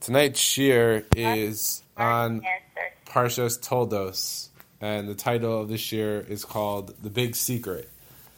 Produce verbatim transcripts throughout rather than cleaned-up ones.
Tonight's shir is on Parshas Toldos, and the title of the shir is called "The Big Secret."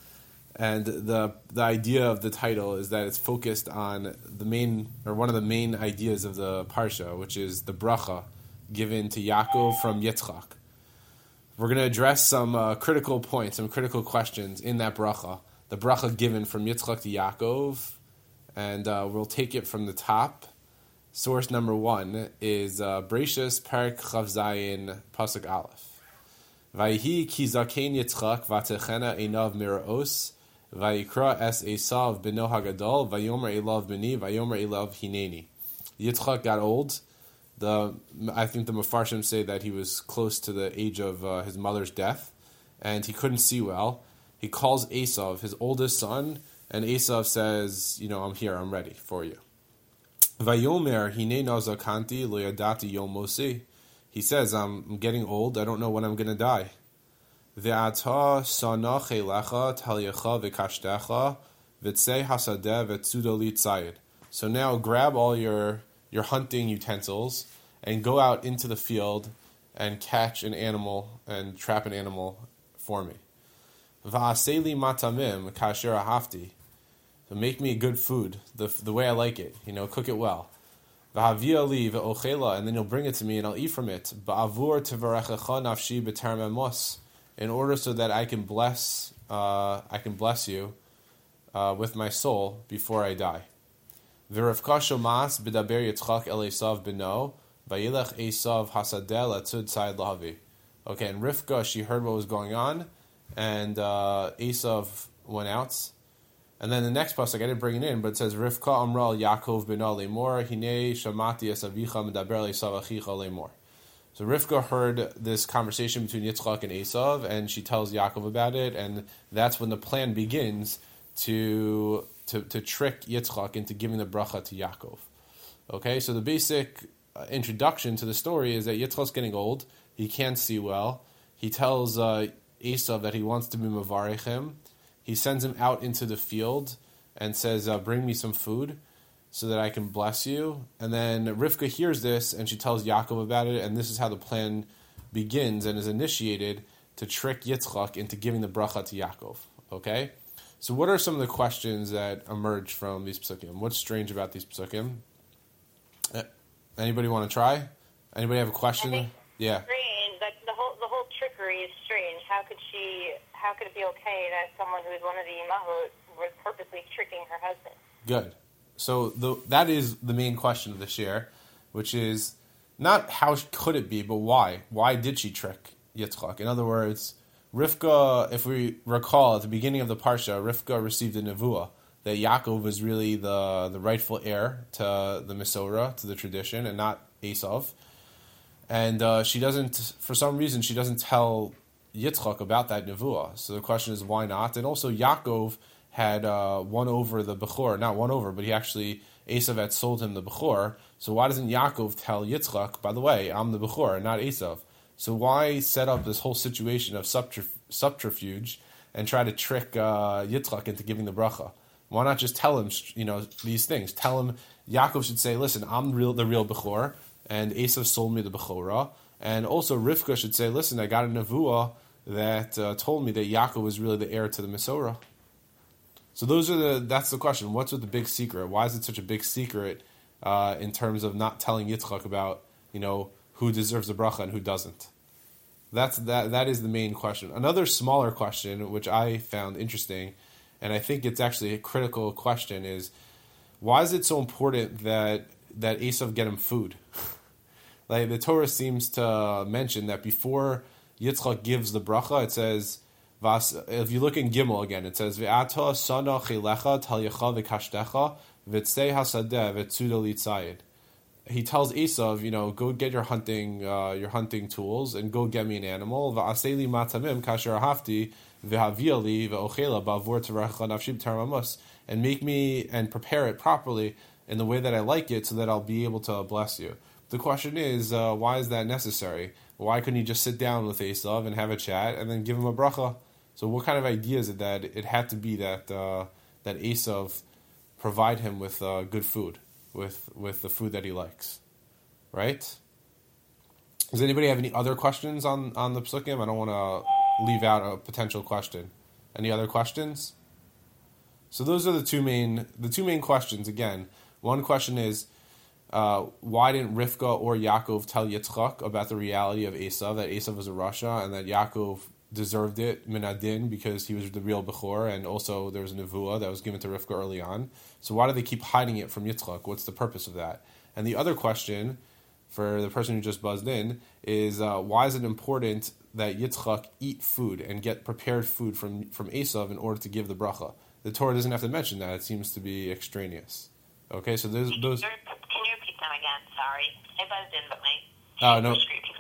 And the the idea of the title is that it's focused on the main, or one of the main ideas of the parsha, which is the bracha given to Yaakov from Yitzchak. We're going to address some uh, critical points, some critical questions in that bracha, the bracha given from Yitzchak to Yaakov, and uh, we'll take it from the top. Source number one is uh, Bereshis Parak Chav Zayin Pasuk Aleph. Vayhi ki zaken Yitzchak vatechena einav miraos vayikra es Esav beno hagadol vayomer elav beni vayomer elav hineni. Yitzchak got old. The I think the Mefarshim say that he was close to the age of uh, his mother's death, and he couldn't see well. He calls Esav, his oldest son, and Esav says, "You know, I'm here. I'm ready for you." Vayomer hine nazakanti loyadati yomosi. He says, I'm getting old. I don't know when I'm going to die. Ve'ata sanach elecha talyecha v'kashtecha v'tzei hasadeh v'tzudoli tzayid. So now grab all your your hunting utensils and go out into the field and catch an animal and trap an animal for me. Va'aseli matamim kasher ahafti. So make me good food, the the way I like it. You know, cook it well. V'havia li ve'ochela, and then you'll bring it to me and I'll eat from it. Ba'avur tevarechecha nafshi b'terem emos, in order so that I can bless, uh, I can bless you uh, with my soul before I die. V'rivka shomas b'daber Yitzchak el Esav b'no, v'yilech Esav hasadeh latzud tzayid lahavi. Okay, and Rivka, she heard what was going on, and uh, Esav went out. And then the next pasuk, I didn't bring it in, but it says, Rivka amra Yaakov b'na lemor, hine shamati es avicha medaber le'esav achicha lemor. So Rivka heard this conversation between Yitzchak and Esav, and she tells Yaakov about it, and that's when the plan begins to to, to trick Yitzchak into giving the bracha to Yaakov. Okay, so the basic uh, introduction to the story is that Yitzchak's getting old, he can't see well, he tells uh, Esav that he wants to be mevarech him. He sends him out into the field and says, uh, bring me some food so that I can bless you. And then Rivka hears this and she tells Yaakov about it, and this is how the plan begins and is initiated to trick Yitzchak into giving the bracha to Yaakov. Okay? So what are some of the questions that emerge from these psukim? What's strange about these psukim? Uh, anybody want to try? Anybody have a question? I think yeah. Strange. That the whole the whole trickery is strange. How could she? How could it be okay that someone who is one of the imahot was purposely tricking her husband? Good. So the, that is the main question of the shir, which is not how could it be, but why? Why did she trick Yitzchak? In other words, Rivka, if we recall at the beginning of the parsha, Rivka received a nevuah that Yaakov was really the, the rightful heir to the Mesorah, to the tradition, and not Esav. And uh, she doesn't, for some reason, she doesn't tell Yitzchak about that nevuah. So the question is, why not? And also, Yaakov had uh, won over the Bechor, not won over, but he actually, Esav had sold him the Bechor. So why doesn't Yaakov tell Yitzchak, by the way, I'm the Bechor, not Esav? So why set up this whole situation of subterf- subterfuge and try to trick uh, Yitzchak into giving the bracha? Why not just tell him, you know, these things? Tell him, Yaakov should say, listen, I'm real, the real Bechor, and Esav sold me the Bechorah. And also Rivka should say, listen, I got a nevuah that uh, told me that Yaakov was really the heir to the Mesorah. So those are the that's the question. What's with the big secret? Why is it such a big secret uh, in terms of not telling Yitzchak about, you know, who deserves the bracha and who doesn't? That's that that is the main question. Another smaller question, which I found interesting, and I think it's actually a critical question, is why is it so important that that Esav get him food? Like the Torah seems to mention that before Yitzchak gives the bracha, it says, if you look in Gimel again, it says, Ve'ata sana chilecha talyecha v'kashtecha v'tzei hasadeh v'tzudoli tzayid. He tells Esav, you know, go get your hunting uh, your hunting tools and go get me an animal. Va'aseli matamim kasher ahafti v'havia li ve'ochela ba'avur tevarechecha nafshi b'terem emos. And make me and prepare it properly in the way that I like it so that I'll be able to bless you. The question is, uh, why is that necessary? Why couldn't he just sit down with Esav and have a chat and then give him a bracha? So what kind of idea is it that it had to be that uh, that Esav provide him with uh, good food, with with the food that he likes? right? Does anybody have any other questions on, on the psukim? I don't want to leave out a potential question. Any other questions? So those are the two main the two main questions. Again, one question is, uh, why didn't Rivka or Yaakov tell Yitzchak about the reality of Esav, that Esav was a Rasha, and that Yaakov deserved it, min adin, because he was the real Bechor, and also there was a Nevuah that was given to Rivka early on. So why do they keep hiding it from Yitzchak? What's the purpose of that? And the other question, for the person who just buzzed in, is uh, why is it important that Yitzchak eat food and get prepared food from, from Esav in order to give the bracha? The Torah doesn't have to mention that. It seems to be extraneous. Okay, so there's those... Can you repeat them again? Sorry. I buzzed in, but my... Uh,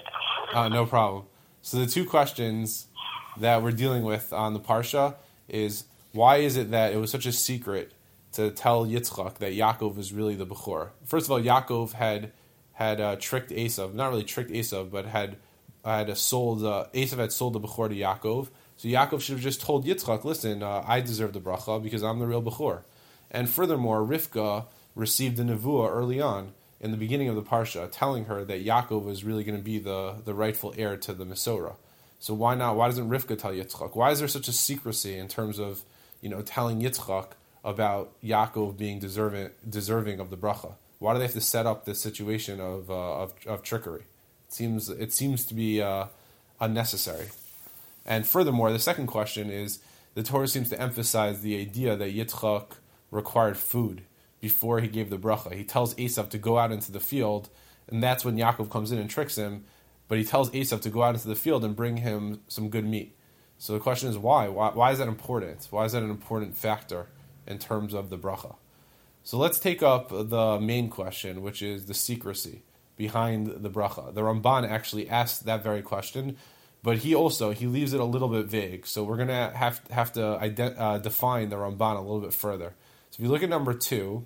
no, uh, no problem. So the two questions that we're dealing with on the Parsha is, why is it that it was such a secret to tell Yitzchak that Yaakov was really the Bechor? First of all, Yaakov had had uh, tricked Esav, not really tricked Esav, but had had sold uh, Esav had sold the Bechor to Yaakov. So Yaakov should have just told Yitzchak, listen, uh, I deserve the bracha because I'm the real Bechor. And furthermore, Rivka received the Nevuah early on in the beginning of the Parsha, telling her that Yaakov was really going to be the, the rightful heir to the Mesorah. So why not? Why doesn't Rivka tell Yitzchak? Why is there such a secrecy in terms of, you know, telling Yitzchak about Yaakov being deserving deserving of the bracha? Why do they have to set up this situation of uh, of, of trickery? It seems it seems to be uh, unnecessary. And furthermore, the second question is, the Torah seems to emphasize the idea that Yitzchak required food before he gave the bracha. He tells Esav to go out into the field, and that's when Yaakov comes in and tricks him. But he tells Esav to go out into the field and bring him some good meat. So the question is, why? Why, why is that important? Why is that an important factor in terms of the bracha? So let's take up the main question, which is the secrecy behind the bracha. The Ramban actually asked that very question, but he also, he leaves it a little bit vague. So we're going to have have to ident- uh, define the Ramban a little bit further. So if you look at number two,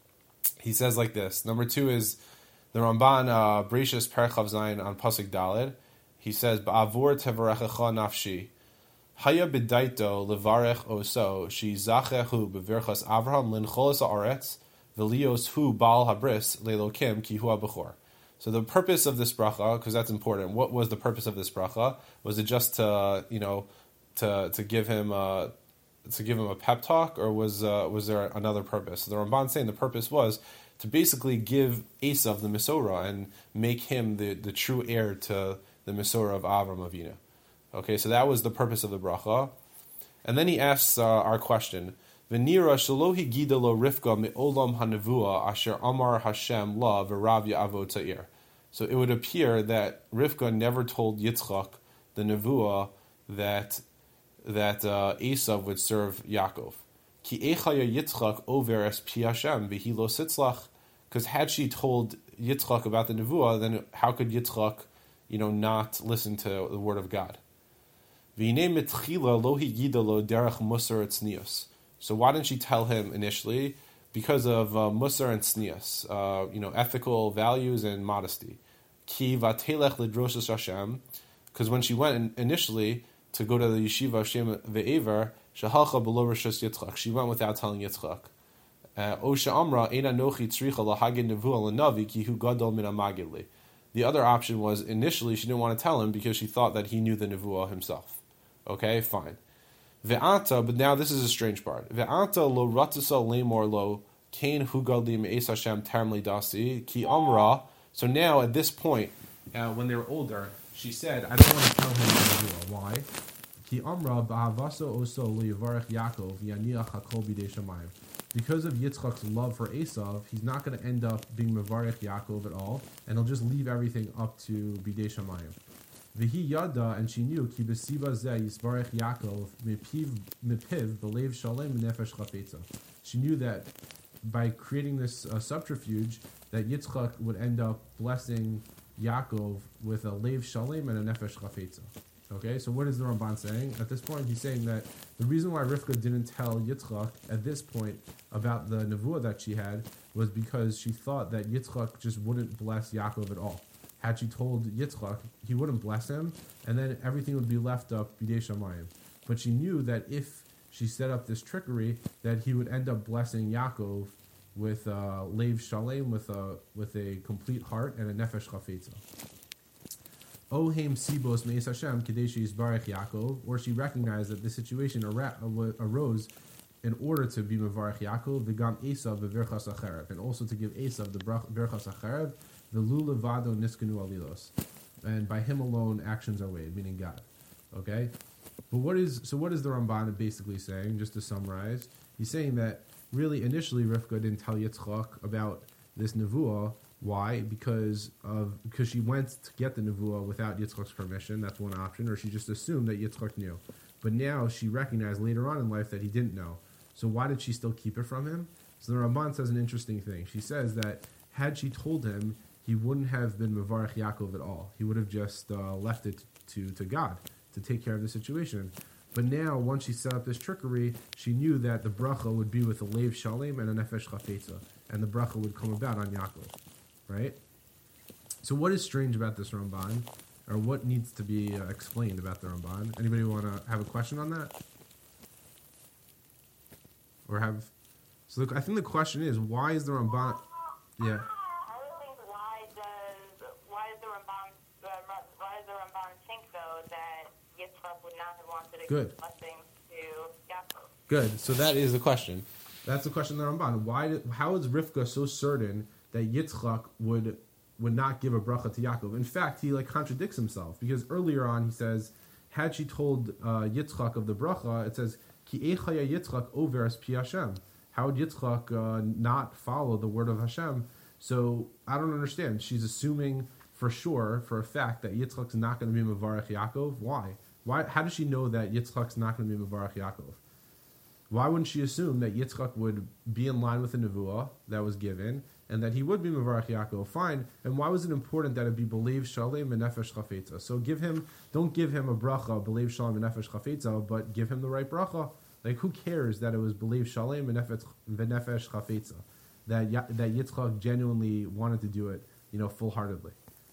he says like this. Number two is the Ramban, uh, Bereshis Perek Chav Zayin on Pasuk Daled. He says, Ba'avur tevarechecha nafshi, haya b'daito levarech oso, shi zachehu b'virchas Avraham lincholos haaretz, v'lios hu baal habris leilokim ki hu ha'bechor. So the purpose of this bracha, because that's important, what was the purpose of this bracha? Was it just to, you know, to to give him a, to give him a pep talk, or was uh, was there another purpose? So the Ramban saying the purpose was to basically give Esav the Mesorah and make him the, the true heir to the Mesorah of Avram Avinu. Okay, so that was the purpose of the bracha. And then he asks uh, our question, V'nira shalohi gidalo Rivka me'olam hanevua asher amar Hashem la v'rav ya'avo ta'ir. So it would appear that Rivka never told Yitzchak the Nevuah that that uh, Esav would serve Yaakov. Ki echaya Yitzchak over es pi Hashem v'hi lo sitzlach. Because had she told Yitzchak about the Nevuah, then how could Yitzchak, you know, not listen to the word of God? V'hinei mitchila lo higida lo derech musar etznius. So why didn't she tell him initially? Because of uh, musar and tznius, uh, you know, ethical values and modesty. Ki vatelech lidroshas Hashem. Because when she went initially to go to the yeshiva Shem ve'ever, shehalcha below rishus Yitzchak. She went without telling Yitzchak. Osha Amra Eina Nochi Tzricha Lahagin Nevuah Lanavi Ki Hu Gadol Min Amagidli. The other option was initially she didn't want to tell him because she thought that he knew the Nevuah himself. Okay, fine. Ve'ata, but now this is a strange part. Ve'ata lo ratasa lemor lo kain hu gadim es Hashem term dasi ki amra. So now at this point, uh, when they were older, she said, I don't want to tell him the Nevuah. Why? Ki amra ba'avaso oso lo yivarech Yaakov yaniach hakol bidei shamayim. Because of Yitzchak's love for Esav, he's not going to end up being Mevarech Yaakov at all, and he'll just leave everything up to Bidei Shamayim. V'hi yada, and she knew, ki b'siba zeh yisvarech Yaakov mipiv mipiv b'leiv shalem nefesh chafetza. She knew that by creating this uh, subterfuge, that Yitzchak would end up blessing Yaakov with a leiv shalem and a nefesh chafetza. Okay, so what is the Ramban saying? At this point, he's saying that the reason why Rivka didn't tell Yitzchak at this point about the Nevuah that she had was because she thought that Yitzchak just wouldn't bless Yaakov at all. Had she told Yitzchak, he wouldn't bless him, and then everything would be left up b'dei shamayim. But she knew that if she set up this trickery, that he would end up blessing Yaakov with uh, Leiv Shalem, with a with a complete heart and a nefesh chafetza. Ohem sibos meis Hashem kadeshi yisbarech Yaakov, or she recognized that the situation ara- arose in order to be mevarech Yaakov, v'gam Esav v'virchas acherev, and also to give Esav the virchas acherev, the lulevado niskanu alilos, and by him alone actions are weighed, meaning God. Okay, but what is so? What is the Ramban basically saying? Just to summarize, he's saying that really initially Rivka didn't tell Yitzchak about this nevuah. Why? Because of because she went to get the nevuah without Yitzchak's permission. That's one option, or she just assumed that Yitzchak knew. But now she recognized later on in life that he didn't know. So why did she still keep it from him? So the Ramban says an interesting thing. She says that had she told him, he wouldn't have been Mevarech Yaakov at all. He would have just uh, left it to, to God to take care of the situation. But now, once she set up this trickery, she knew that the bracha would be with a Leiv Shalem and a Nefesh Chafetza, and the bracha would come about on Yaakov, right? So what is strange about this Ramban, or what needs to be uh, explained about the Ramban? Anybody want to have a question on that? Or have... So the, I think the question is, why is the Ramban... Yeah. I would think, why does why is the Ramban uh, why does the Ramban think though that Yitzchak would not have wanted to Good. give blessings to Yaakov? Good. So that is the question. That's the question of the Ramban. Why? Did, how is Rivka so certain that Yitzchak would would not give a bracha to Yaakov? In fact, he like contradicts himself, because earlier on he says, had she told uh, Yitzchak of the bracha, it says, Ki echaya Yitzchak overes pi Hashem. How would Yitzchak uh, not follow the word of Hashem? So I don't understand. She's assuming for sure, for a fact, that Yitzchak's not going to be Mevarech Yaakov. Why? Why? How does she know that Yitzchak's not going to be Mevarech Yaakov? Why wouldn't she assume that Yitzchak would be in line with the nevuah that was given, and that he would be Mevarech Yaakov? Fine. And why was it important that it be Belev Shalem and Nefesh Chafetza? So give him, don't give him a bracha, Belev Shalem and Nefesh Chafetza, but give him the right bracha. Like, who cares that it was Belev Shalem and Nefesh Chafetza? That that Yitzchak genuinely wanted to do it, you know, full-heartedly.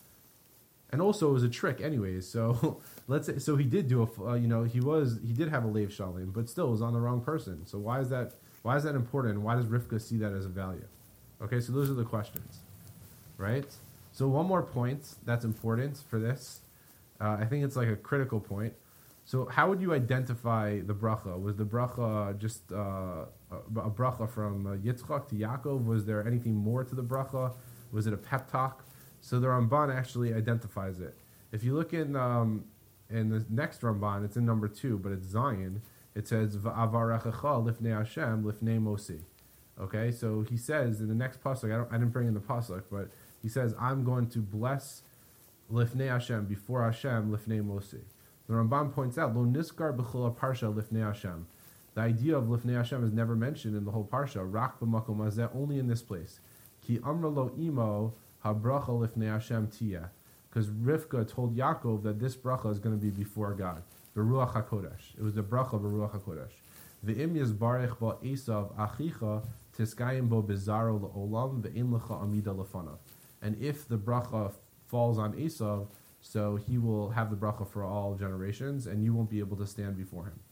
And also, it was a trick, anyways. So let's say, so he did do a, uh, you know, he was he did have a Leiv Shalem, but still was on the wrong person. So why is that? Why is that important? And why does Rivka see that as a value? Okay, so those are the questions, right? So one more point that's important for this. Uh, I think it's like a critical point. So how would you identify the bracha? Was the bracha just uh, a, a bracha from uh, Yitzchak to Yaakov? Was there anything more to the bracha? Was it a pep talk? So the Ramban actually identifies it. If you look in um, in the next Ramban, it's in number two, but it's Zion. It says V'avarechecha lifnei Hashem lifnei Mosi. Okay, so he says in the next pasuk, I, don't, I didn't bring in the pasuk, but he says, I'm going to bless lifnei Hashem, before Hashem, lifnei Mosi. The Ramban points out, Lo niskar b'chol parsha lifnei Hashem. The idea of lifnei Hashem is never mentioned in the whole parsha. Rak b'makom hazeh, only in this place. Ki amra lo imo habracha lifnei Hashem tiyeh. Because Rivka told Yaakov that this bracha is going to be before God. Beruach HaKodesh. It was the bracha Beruach HaKodesh. Ve'im yizbarech ba Esav achicha tiskayim bo bizaro le'olam ve'in lecha amida lefanav. And if the bracha falls on Esav, so he will have the bracha for all generations, and you won't be able to stand before him.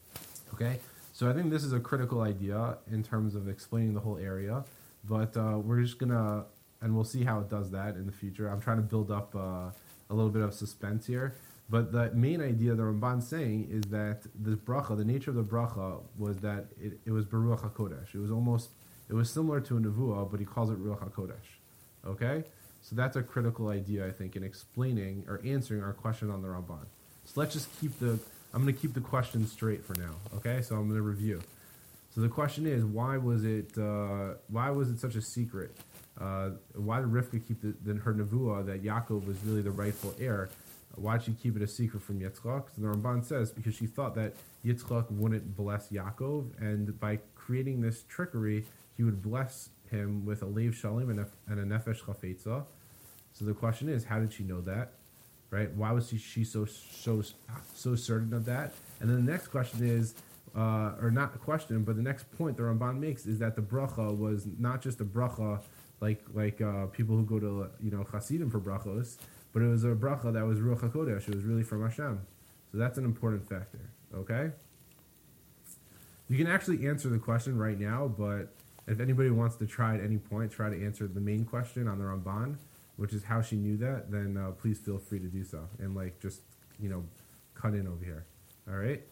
Okay? So I think this is a critical idea in terms of explaining the whole area, but uh, we're just going to, and we'll see how it does that in the future. I'm trying to build up uh, a little bit of suspense here, but the main idea the Ramban's saying is that the bracha, the nature of the bracha, was that it, it was Beruach HaKodesh. It was almost, it was similar to a nevuah, but he calls it Ruach HaKodesh. Okay? So that's a critical idea, I think, in explaining or answering our question on the Ramban. So let's just keep the, I'm going to keep the question straight for now, okay? So I'm going to review. So the question is, why was it, uh, why was it such a secret? Uh, why did Rivka keep the, the, her nevuah that Yaakov was really the rightful heir? Why did she keep it a secret from Yitzchak? So the Ramban says, because she thought that Yitzchak wouldn't bless Yaakov, and by creating this trickery, he would bless him with a Leiv Shalem and a, and a Nefesh Chafetza. So the question is, how did she know that? Right? Why was she, she so so so certain of that? And then the next question is, uh, or not a question, but the next point the Ramban makes is that the bracha was not just a bracha like like uh, people who go to you know Hasidim for brachos, but it was a bracha that was Ruach HaKodesh. It was really from Hashem. So that's an important factor. Okay. You can actually answer the question right now, but If anybody wants to try at any point, try to answer the main question on the Ramban, which is how she knew that, then uh, please feel free to do so. And like just, you know, cut in over here. All right?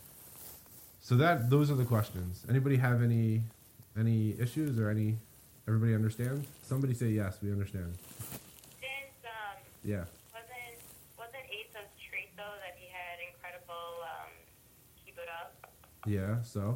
So that those are the questions. Anybody have any any issues or any, everybody understand? Somebody say yes, we understand. Since, um, yeah. wasn't, wasn't Esau's trait, though, that he had incredible um, kibbud up? Yeah, so?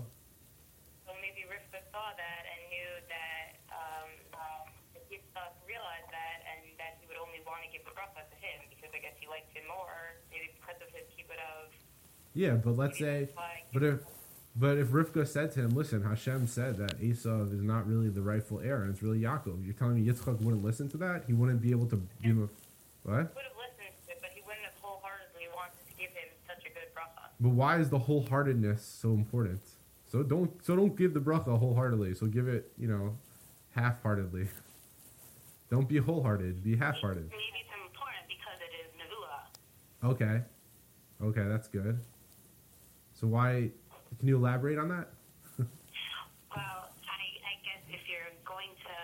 So maybe Rivka saw that and knew that um, um, Yitzchak realized that and that he would only want to give the bracha to him because I guess he liked him more, maybe because of his kibbud of... Yeah, but let's say, but if, but if Rivka said to him, listen, Hashem said that Esau is not really the rightful heir, and it's really Yaakov. You're telling me Yitzchak wouldn't listen to that? He wouldn't be able to be a, what? He would have listened to it, but he wouldn't have wholeheartedly wanted to give him such a good bracha. But why is the wholeheartedness so important? So don't, so don't give the bracha wholeheartedly. So give it, you know, half-heartedly. Don't be wholehearted. Be half-hearted. Maybe it's important because it is nevuah. Okay. Okay, that's good. So why, can you elaborate on that? Well, I, I guess if you're going to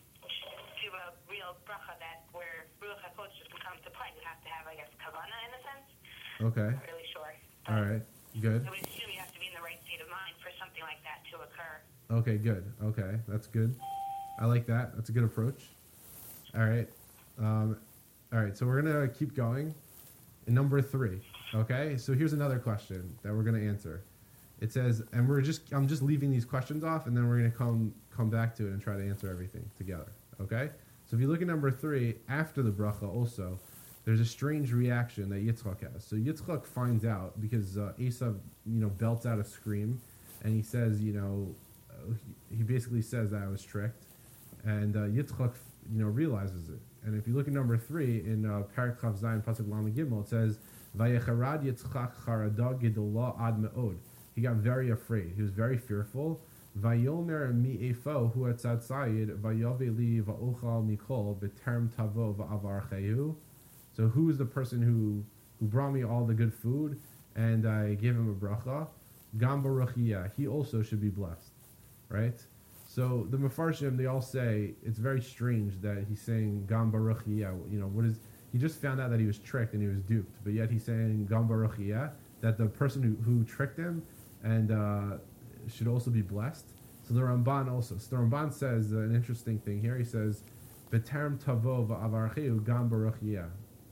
do a real bracha that where Ruach HaKodesh just comes to play, you have to have, I guess, kavana in a sense. Okay. I'm not really sure. But all right, good. I would assume you have to be in the right state of mind for something like that to occur. Okay, good. Okay, that's good. I like that. That's a good approach. All right. Um, all right, so we're going to keep going. In number three. Okay, so here's another question that we're going to answer. It says, and we're just, I'm just leaving these questions off, and then we're going to come come back to it and try to answer everything together. Okay, so if you look at number three, after the bracha, also, there's a strange reaction that Yitzchak has. So Yitzchak finds out because uh, Esau, you know, belts out a scream, and he says, you know, uh, he, he basically says that I was tricked, and uh, Yitzchak, you know, realizes it. And if you look at number three in uh, Parak Chav Zayin Pasuk Lamed Gimel, it says, "Vayecharad Yitzchak charada gedolah ad meod." He got very afraid. He was very fearful. Vayomer mi efo hu atzad sayid vayove li va'ochal mikol b'term tavo va'avarchehu. So who is the person who who brought me all the good food and I gave him a bracha? Gam baruchiyah. He also should be blessed, right? So the Mefarshim, they all say it's very strange that he's saying Gam baruchiyah. You know, what is, he just found out that he was tricked and he was duped, but yet he's saying Gam baruchiyah, that the person who, who tricked him and uh, should also be blessed. So the Ramban also. So the Ramban says uh, an interesting thing here. He says, "B'terem tavo va'avarcheu gam baruchiyah."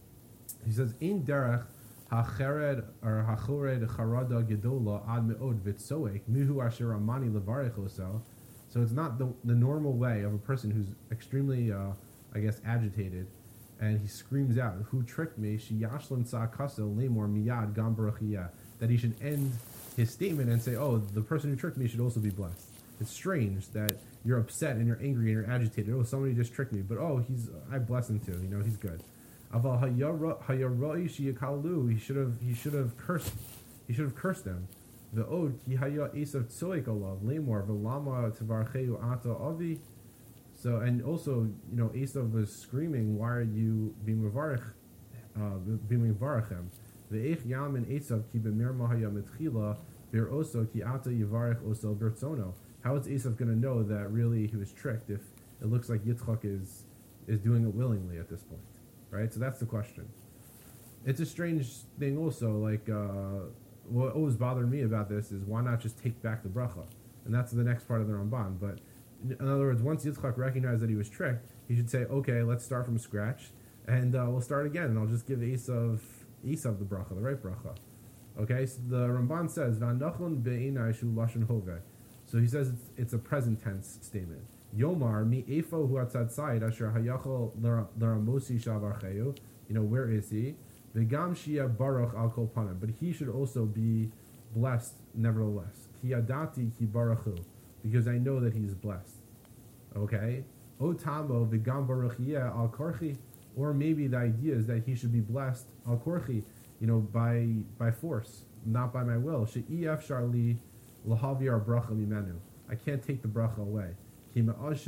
He says, "In derech hachered or hachored charada gedola ad meod vitzoek mihu asher amani levarich oso." So it's not the the normal way of a person who's extremely, uh, I guess, agitated, and he screams out, "Who tricked me?" She yashlan sa'akaso lemor miyad gam baruchiyah. That he should end his statement and say, "Oh, the person who tricked me should also be blessed." It's strange that you're upset and you're angry and you're agitated. Oh, somebody just tricked me, but oh, he's I bless him too. You know, he's good. Aval hayaroi sheyakalu. He should have he should have cursed. He should have cursed them. The od ki haya esav tzoik olav lemor v'lama tevarcheu ata avi. So and also, you know, Esav was screaming, "Why are you being mevarich, uh, being mevarichem?" Ve'ech yam and Esav ki b'mir mahaya mitchila bir oso ki ata yivarich oso bertzono. How is Esav going to know that really he was tricked if it looks like Yitzchak is is doing it willingly at this point, right? So that's the question. It's a strange thing also, like, uh, what always bothered me about this is why not just take back the bracha? And that's the next part of the Ramban. But in other words, once Yitzchak recognized that he was tricked, he should say, okay, let's start from scratch, and uh, we'll start again, and I'll just give Esav, Esav the bracha, the right bracha. Okay, so the Ramban says, V'anachon be'enai shu lashon hoveh. So he says it's, it's a present tense statement. Yomar mi efo hu atzad sayid asher hayachol l'ramosi shavarcheyu. You know, where is he? V'gam shia baruch al kol panim. But he should also be blessed nevertheless. Ki yadati ki baruchu. Because I know that he's blessed. Okay? O tamo v'gam baruch yeh al korchi. Or maybe the idea is that he should be blessed al korchi, you know, by by force, not by my will. She'ef sharli lahavir bracha mimenu. I can't take the bracha away. Because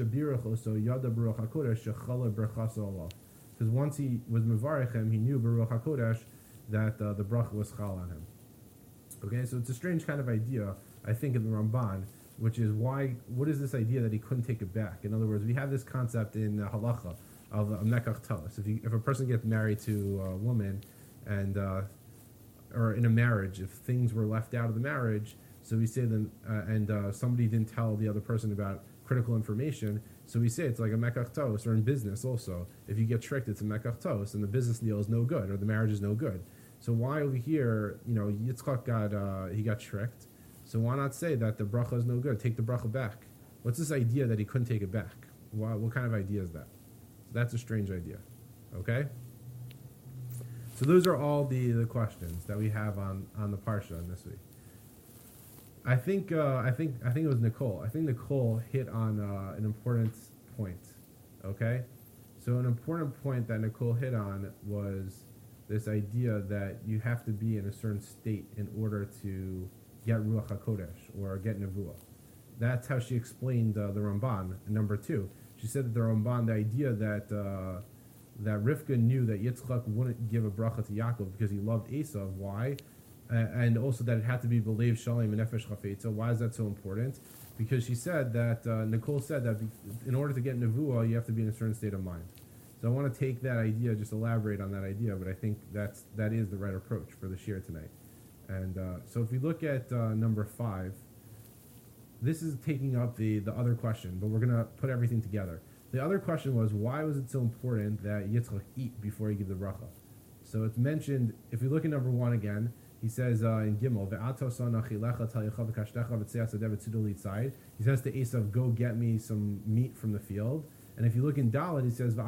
once he was mevarichem, he knew Baruch HaKodesh that uh, the bracha was chal on him. Okay, so it's a strange kind of idea, I think, in the Ramban, which is why, what is this idea that he couldn't take it back? In other words, we have this concept in uh, halacha of a mekach talis. If, you, if a person gets married to a woman, and uh, or in a marriage, if things were left out of the marriage, so we say them, uh, and uh, somebody didn't tell the other person about critical information, so we say it's like a mekach tos, or in business also. If you get tricked, it's a mekach tos, and the business deal is no good, or the marriage is no good. So why over here, you know, Yitzchak got, uh, he got tricked, so why not say that the bracha is no good? Take the bracha back. What's this idea that he couldn't take it back? Why, what kind of idea is that? So that's a strange idea, okay? So those are all the, the questions that we have on, on the parsha this week. I think uh, I think I think it was Nicole. I think Nicole hit on uh, an important point. Okay, so an important point that Nicole hit on was this idea that you have to be in a certain state in order to get Ruach HaKodesh or get Nevuah. That's how she explained uh, the Ramban. Number two, she said that the Ramban, the idea that uh, that Rivka knew that Yitzchak wouldn't give a bracha to Yaakov because he loved Esav. Why? Uh, and also that it had to be Belev Shalom and Nefesh Chafetz. So why is that so important? Because she said that, uh, Nicole said that in order to get Nevuah, you have to be in a certain state of mind. So I want to take that idea, just elaborate on that idea, but I think that's, that is the right approach for the shir tonight. And uh, so if we look at uh, number five, this is taking up the, the other question, but we're going to put everything together. The other question was, why was it so important that Yitzchak eat before he gives the bracha? So it's mentioned, if we look at number one again, he says uh, in Gimel, he says to Esav, go get me some meat from the field. And if you look in Dalet, he says,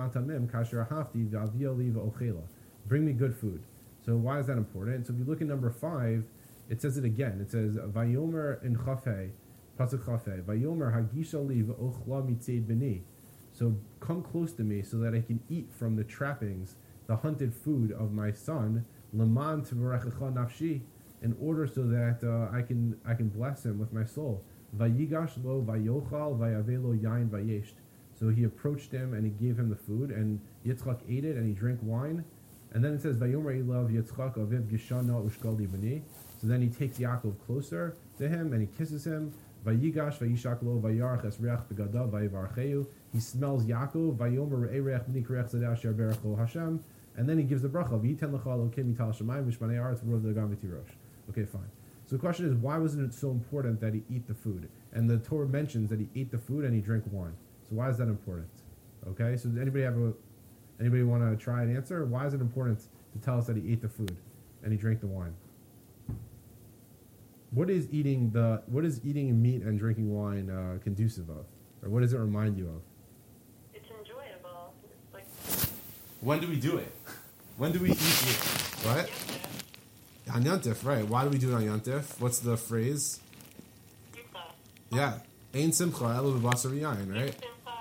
bring me good food. So why is that important? So if you look at number five, it says it again. It says, Vayomer in Chafei, Pasuk Chafei, Vayomer hagisha li v'ochla mitzeid b'ni. So come close to me so that I can eat from the trappings, the hunted food of my son, Leman Tvarechecha Nafshi, in order so that uh, I can I can bless him with my soul. Vayigash lo vayochal vayavelo yain vayesht. So he approached him and he gave him the food, and Yitzchak ate it and he drank wine. And then it says Vayomer ilav Yitzchak aviv gishana ushkali b'ni. So then he takes Yaakov closer to him and he kisses him. Vayigash vayishak lo vayarach esreach begadav vayivarcheu. He smells Yaakov. Vayomer re'erech b'ni kerech zedeh asher berach lo Hashem. And then he gives the bracha. Okay, fine. So the question is, why wasn't it so important that he eat the food? And the Torah mentions that he ate the food and he drank wine. So why is that important? Okay, so does anybody have a anybody want to try and answer? Why is it important to tell us that he ate the food and he drank the wine? What is eating the what is eating meat and drinking wine uh, conducive of, or what does it remind you of? It's enjoyable. It's like. When do we do it? When do we eat meat? What? On Yontif, right. Why do we do it on Yontif? What's the phrase? Simcha. Yeah. Ein simcha, elu b'basar v'yayin, right?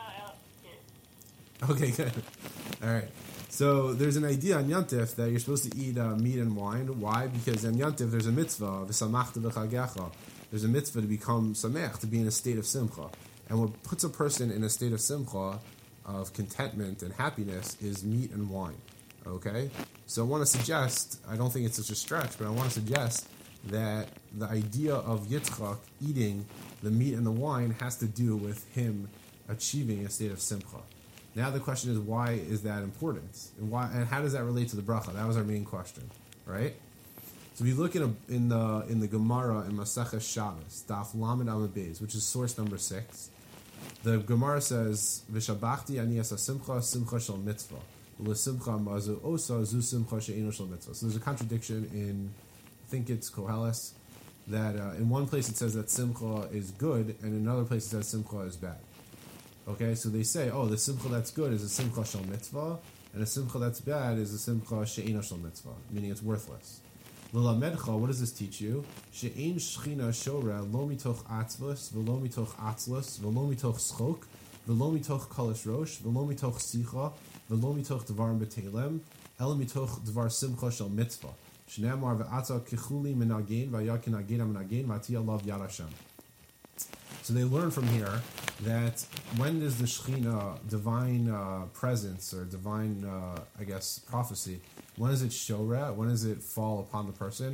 Okay, good. All right. So there's an idea on Yontif that you're supposed to eat uh, meat and wine. Why? Because on Yontif there's a mitzvah, v'samachta v'chagecha. There's a mitzvah to become samech, to be in a state of simcha. And what puts a person in a state of simcha, of contentment and happiness, is meat and wine. Okay? So I want to suggest, I don't think it's such a stretch, but I want to suggest that the idea of Yitzchak eating the meat and the wine has to do with him achieving a state of simcha. Now the question is, why is that important? And why? And how does that relate to the bracha? That was our main question, right? So if you look in, a, in the in the Gemara in Maseches Shabbos, Daf Lamed Amud Beis, which is source number six, the Gemara says, "V'shabachti ani asa simcha simcha shel mitzvah, u'lesimcha mazu osa zu simcha she'eno shel mitzvah." So there's a contradiction in, I think it's Koheles, that uh, in one place it says that simcha is good, and in another place it says simcha is bad. Okay, so they say, oh, the simcha that's good is a simcha shel mitzvah, and a simcha that's bad is a simcha she'eno shel mitzvah, meaning it's worthless. L'lamedcha, what does this teach you? She'ein shchina shora lo mitoch atzvus, v'lo mitoch atzlus, v'lo mitoch schok, v'lo mitoch kolish rosh, v'lo mitoch sicha, v'lo mitoch dvarim b'telem, el mitoch dvar simcha shel mitzvah. Shneamar v'atza kichuli minagein, v'yakin agein minagein, v'ati alav yad Hashem. So they learn from here that when does the Shekhinah, divine uh, presence or divine, uh, I guess, prophecy, when does it shora? When does it fall upon the person?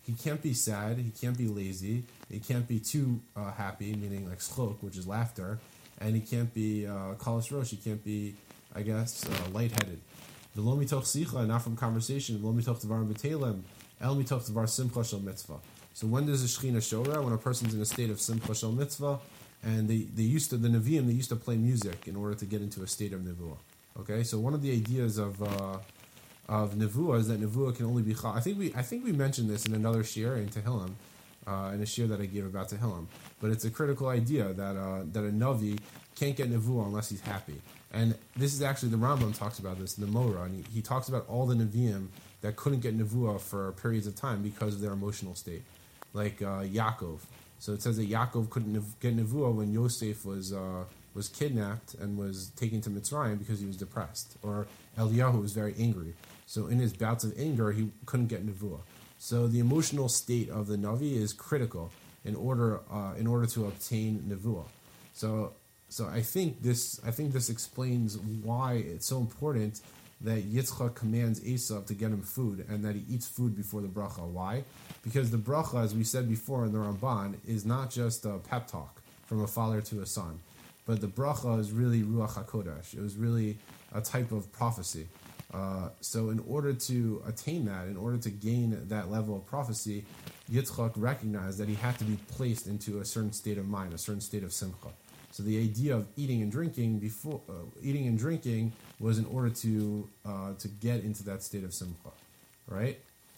he can't be sad, he can't be lazy, he can't be too uh, happy, meaning like schok, which is laughter, and he can't be uh, kalas rosh, he can't be, I guess, uh, lightheaded. V'lo mitoch sicha, not from conversation. V'lo mitoch tvar b'telem, el mitoch tvar simcha shel mitzvah. So when does the Shechina shora? When a person's in a state of simcha shel mitzvah, and they, they used to, the Nevi'im, they used to play music in order to get into a state of Nevuah. Okay, so one of the ideas of uh, of Nevuah is that Nevuah can only be chal. I think we I think we mentioned this in another shir in Tehillim, uh, in a shir that I gave about Tehillim. But it's a critical idea that uh, that a Navi can't get Nevuah unless he's happy. And this is actually, the Rambam talks about this in the Morah, and he, he talks about all the Nevi'im that couldn't get Nevuah for periods of time because of their emotional state. Like uh, Yaakov. So it says that Yaakov couldn't nev- get Nevuah when Yosef was uh, was kidnapped and was taken to Mitzrayim because he was depressed. Or Eliyahu was very angry. So in his bouts of anger, he couldn't get Nevuah. So the emotional state of the Navi is critical in order uh, in order to obtain Nevuah. So so I think this I think this explains why it's so important that Yitzchak commands Esav to get him food and that he eats food before the bracha. Why? Because the bracha, as we said before in the Ramban, is not just a pep talk from a father to a son, but the bracha is really Ruach HaKodesh. It was really a type of prophecy. Uh, so in order to attain that, in order to gain that level of prophecy, Yitzchak recognized that he had to be placed into a certain state of mind, a certain state of simcha. So the idea of eating and drinking before uh, eating and drinking was in order to uh, to get into that state of simcha, right?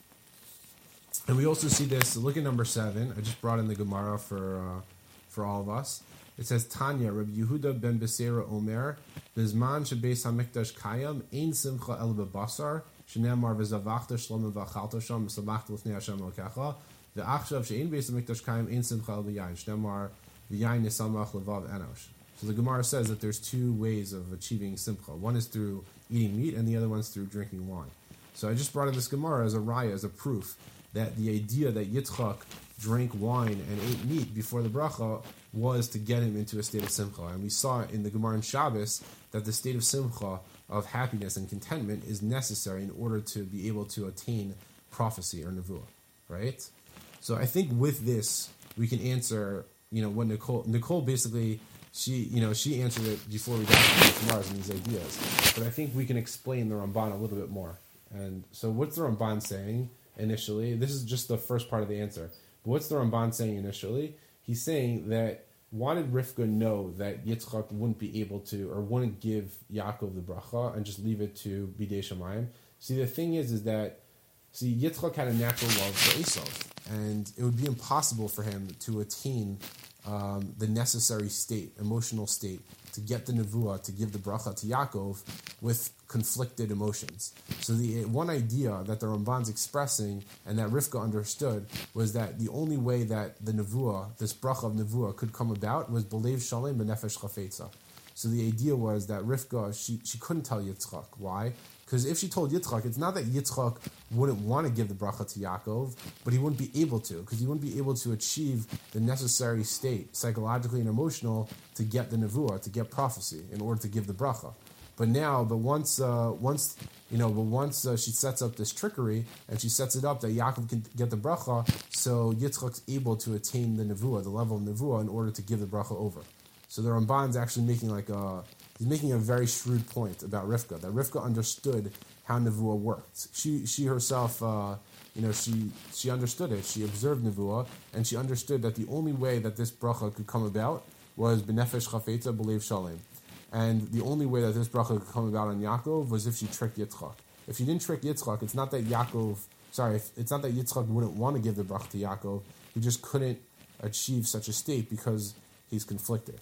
And we also see this. Look at number seven. I just brought in the Gemara for uh, for all of us. It says Tanya, Rabbi Yehuda ben Beseira Omer, Bizman shebeis hamikdash kayam ein simcha el bebasar shenemar v'zavachta shlom v'achalta sham v'samachta l'fnei Hashem Elokecha v'achshav she'ein beis hamikdash kayam ein simcha el b'yayin shenemar v'yayin nesamach levav enosh. So the Gemara says that there's two ways of achieving simcha. One is through eating meat, and the other one's through drinking wine. So I just brought in this Gemara as a raya, as a proof that the idea that Yitzchak drank wine and ate meat before the bracha was to get him into a state of simcha. And we saw in the Gemara in Shabbos that the state of simcha, of happiness and contentment, is necessary in order to be able to attain prophecy or nevuah, right? So I think with this, we can answer, you know, what Nicole, Nicole basically, she, you know, she answered it before we got to the Gemaras and these ideas. But I think we can explain the Ramban a little bit more. And so what's the Ramban saying initially? This is just the first part of the answer. But what's the Ramban saying initially? He's saying that, why did Rivka know that Yitzchak wouldn't be able to, or wouldn't give Yaakov the bracha and just leave it to Bidei Shamayim? See, the thing is, is that, see, Yitzchak had a natural love for Esav, and it would be impossible for him to attain um, the necessary state, emotional state, to get the nevuah, to give the bracha to Yaakov with conflicted emotions. So the one idea that the Ramban's expressing and that Rivka understood was that the only way that the nevuah, this bracha of nevuah, could come about was b'leiv shalem b'nefesh chafetza. So the idea was that Rivka, she, she couldn't tell Yitzchak. Why? Because if she told Yitzchak, it's not that Yitzchak wouldn't want to give the bracha to Yaakov, but he wouldn't be able to, because he wouldn't be able to achieve the necessary state, psychologically and emotional, to get the nevuah, to get prophecy, in order to give the bracha. But now, but once, uh, once you know, but once uh, she sets up this trickery and she sets it up that Yaakov can get the bracha, so Yitzchak's able to attain the nevuah, the level of nevuah, in order to give the bracha over. So the Ramban's actually making like a he's making a very shrewd point about Rivka, that Rivka understood how nevuah worked. She she herself, uh, you know, she she understood it. She observed nevuah, and she understood that the only way that this bracha could come about was b'nefesh chafetza b'leiv shalem. And the only way that this bracha could come about on Yaakov was if she tricked Yitzchak. If she didn't trick Yitzchak, it's not that Yaakov, sorry, it's not that Yitzchak wouldn't want to give the bracha to Yaakov. He just couldn't achieve such a state because he's conflicted.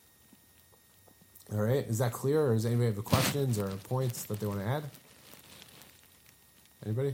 All right, is that clear, or does anybody have questions or points that they want to add? Anybody?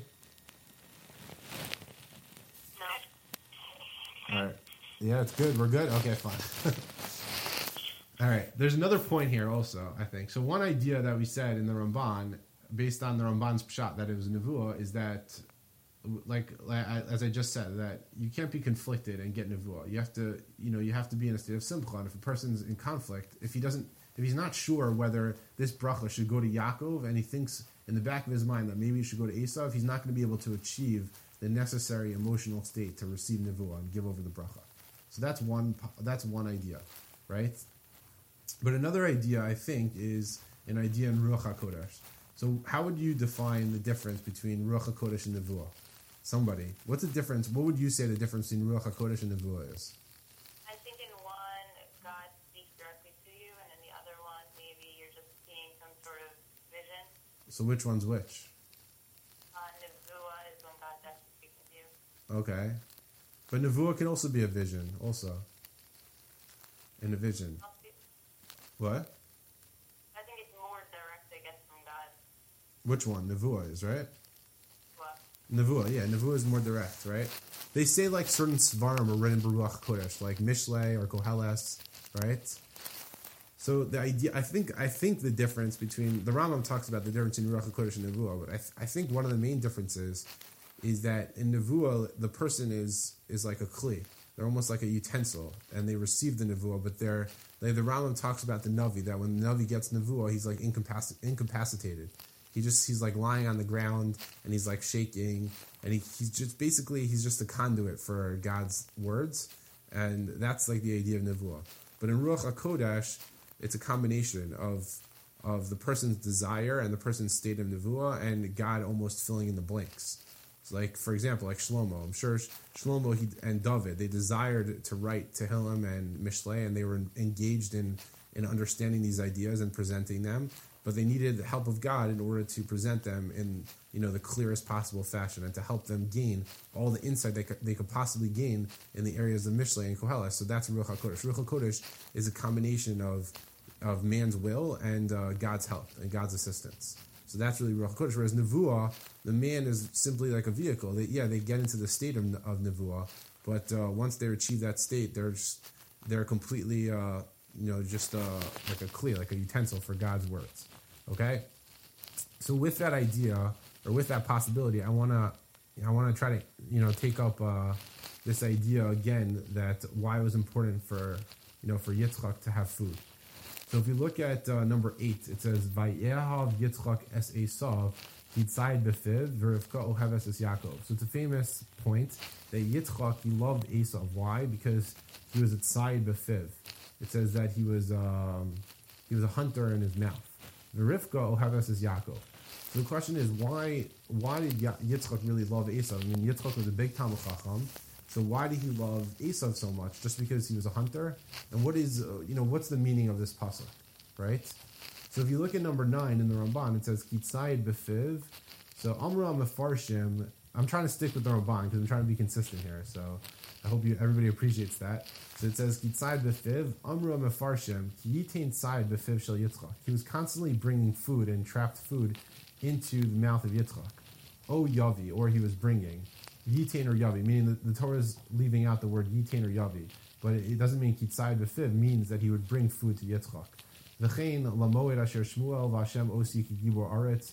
No. All right. Yeah, it's good. We're good? Okay, fine. All right. There's another point here also, I think. So one idea that we said in the Ramban, based on the Ramban's pshat that it was nevuah, is that, like, as I just said, that you can't be conflicted and get nevuah. You have to, you know, you have to be in a state of simcha. And if a person's in conflict, if he doesn't, if he's not sure whether this bracha should go to Yaakov, and he thinks in the back of his mind that maybe it should go to Esav, he's not going to be able to achieve the necessary emotional state to receive nevuah and give over the bracha. So that's one that's one idea, right? But another idea, I think, is an idea in Ruach HaKodesh. So how would you define the difference between Ruach HaKodesh and nevuah? Somebody, what's the difference? What would you say the difference between Ruach HaKodesh and nevuah is? I think in one, God speaks directly to you, and in the other one, maybe you're just seeing some sort of vision. So which one's which? Uh, nevuah is when God does speak with you. Okay. But nevuah can also be a vision, also. In a vision. What? I think it's more direct, I guess, from God. Which one? Nevuah is, right? What? Nevuah, yeah. Nevuah is more direct, right? They say like certain svarim are written in Baruch Kodesh, like Mishlei or Koheles, right? So the idea, I think, I think the difference between the Rambam talks about the difference in Ruach HaKodesh and Nevuah, but I, th- I think one of the main differences is that in Nevuah the person is is like a kli. They're almost like a utensil, and they receive the nevuah, but they're like the Rambam talks about the navi, that when the navi gets nevuah, he's like incapac- incapacitated. He just he's like lying on the ground and he's like shaking, and he, he's just basically he's just a conduit for God's words, and that's like the idea of nevuah. But in Ruach HaKodesh, it's a combination of of the person's desire and the person's state of nevuah, and God almost filling in the blanks. So like, for example, like Shlomo. I'm sure Shlomo he, and David, they desired to write Tehillim and Mishlei, and they were engaged in, in understanding these ideas and presenting them, but they needed the help of God in order to present them in, you know, the clearest possible fashion and to help them gain all the insight they could, they could possibly gain in the areas of Mishlei and Koheles. So that's Ruach HaKodesh. Ruach HaKodesh is a combination of, of man's will and uh, God's help and God's assistance. So that's really Ruach HaKodesh. Whereas Nevuah, the man is simply like a vehicle. They, yeah, they get into the state of, of Nevuah, but uh, once they achieve that state, they're just, they're completely, uh, you know, just uh, like a kli, like a utensil for God's words. Okay? So with that idea, or with that possibility, I want to I want to try to, you know, take up uh, this idea again, that why it was important for, you know, for Yitzchak to have food. So if you look at uh, number eight, it says, Vayehav Yitzchak es Esav, Yitzayid befiv, V'Rivka oheves es Yaakov. So it's a famous point that Yitzchak, he loved Esav. Why? Because he was Yitzayid befiv. It says that he was um, he was a hunter in his mouth. V'Rivka oheves es Yaakov. So the question is, why why did Yitzchak really love Esav? I mean, Yitzchak was a big Talmud Chacham. So why did he love Esav so much? Just because he was a hunter? And what is, uh, you know, what's the meaning of this pasuk, right? So if you look at number nine in the Ramban, it says Kitzayid befiv. So Amra Mefarshim. I'm trying to stick with the Ramban because I'm trying to be consistent here. So I hope you everybody appreciates that. So it says Kitzayid befiv. Amra Mefarshim. Yitain Tzayid befiv shel Yitzchak. He was constantly bringing food and trapped food into the mouth of Yitzchak. O Yavi, or he was bringing. Yitain or Yavi, meaning the, the Torah is leaving out the word Yitain or Yavi, but it, it doesn't mean Kitzayid befiv means that he would bring food to Yitzchak. V'chein lamoed asher Shmuel v'Hashem osi ki gibor aretz